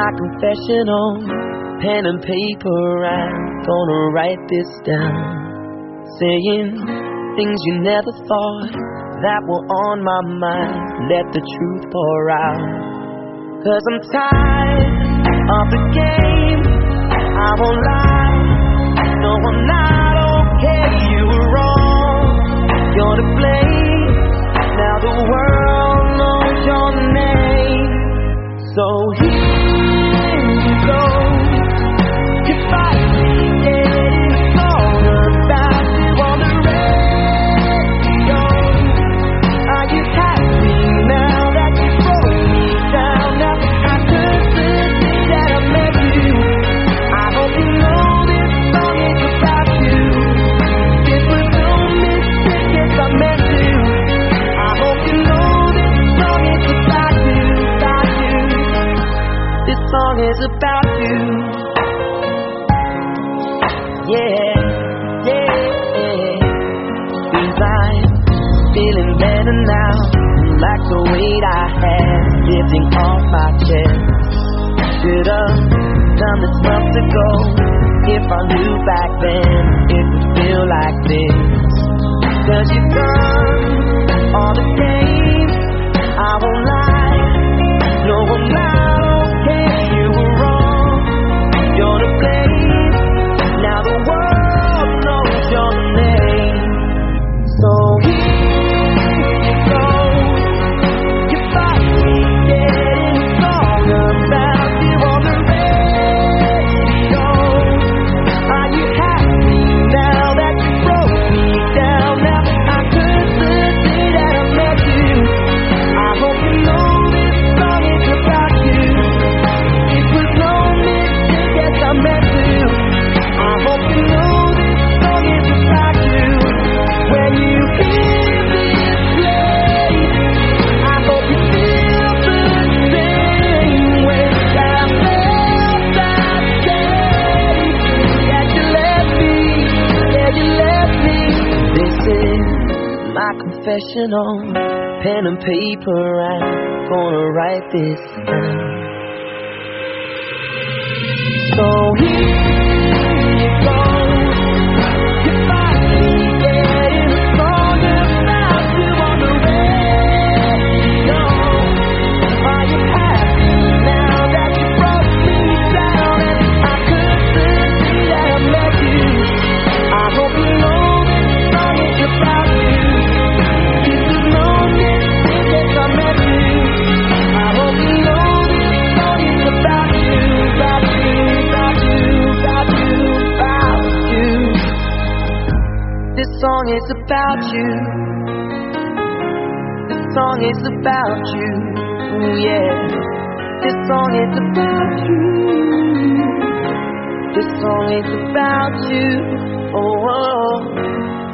my confessional, pen and paper, I'm gonna write this down. Saying things you never thought that were on my mind. Let the truth pour out. 'Cause I'm tired of the game, I won't lie. No, I'm not okay, you were wrong. You're to blame, now the world knows your name. So here you go. Goodbye, getting a song about you on the radio. Are you happy now that you broke me down? Now I could see that I met you. I hope you know this song is about you. It was no mistake, yes I meant to. I hope you know this song is about you, about you. This song is about you. Yeah, yeah, yeah. 'Cause I'm feeling better now, like the weight I had lifting off my chest. Should've done this months ago. If I knew back then, it would feel like this. 'Cause you've done all the games, I won't lie. No, I'm not okay, you were wrong. You're to blame, now the world knows your name. So here you go. You finally getting a song about you on the radio. Are you happy now that you broke me down? Now I could see that I met you. I hope you know this song is about you. It was no mistake, yes I meant to. I hope you know this song is about you. When you hear this play, I hope you feel the same way that I felt that day that you left me, that you left me. This is my confessional, pen and paper, I'm gonna write this down. So here you go. Goodbye, getting a song about you on the radio. Are you happy now that you broke me down? And I could see that I met you. I hope you know this song is about you. It was no mistake, yes I met you. I hope you know this song is about you, about you, about you, about you, about you. This song is about you. This song is about you. Ooh, yeah. This song is about you. This song is about you. Oh, oh.